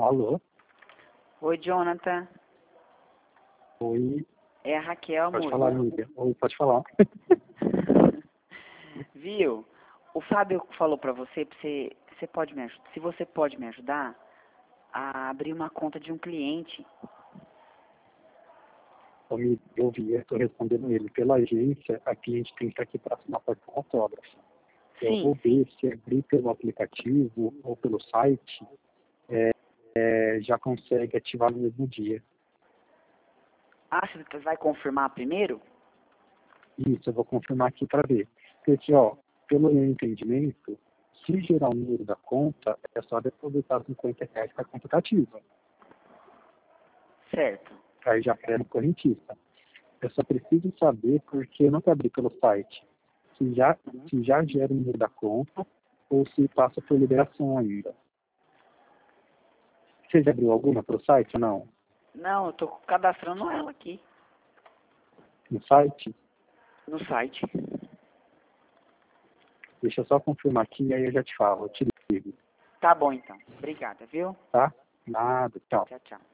Alô? Oi, Jonathan. Oi. É a Raquel, Pode amor. falar, amiga. Oi, pode falar. Viu? O Fábio falou pra você, você pode me ajudar, se você pode me ajudar a abrir uma conta de um cliente. Amiga, eu vi, eu estou respondendo ele. Pela agência, a cliente tem que estar aqui para assinar para o autógrafo. Eu vou ver se abrir pelo aplicativo ou pelo site, já consegue ativar no mesmo dia. Ah, você vai confirmar primeiro? Isso, eu vou confirmar aqui para ver. Porque, ó, pelo meu entendimento, se gerar o número da conta, é só depositar R$ 50 para a conta tá ativa. Certo. Aí já pega no correntista. Eu só preciso saber porque eu nunca abri pelo site. Se já gera o número da conta ou se passa por liberação ainda. Você já abriu alguma pelo site ou não? Não, eu tô cadastrando ela aqui, No site? no site. Deixa eu só confirmar aqui e aí eu já te falo. Eu te ligo, Tá bom, então. Obrigada, viu? tá? Nada, tchau. Tchau, tchau.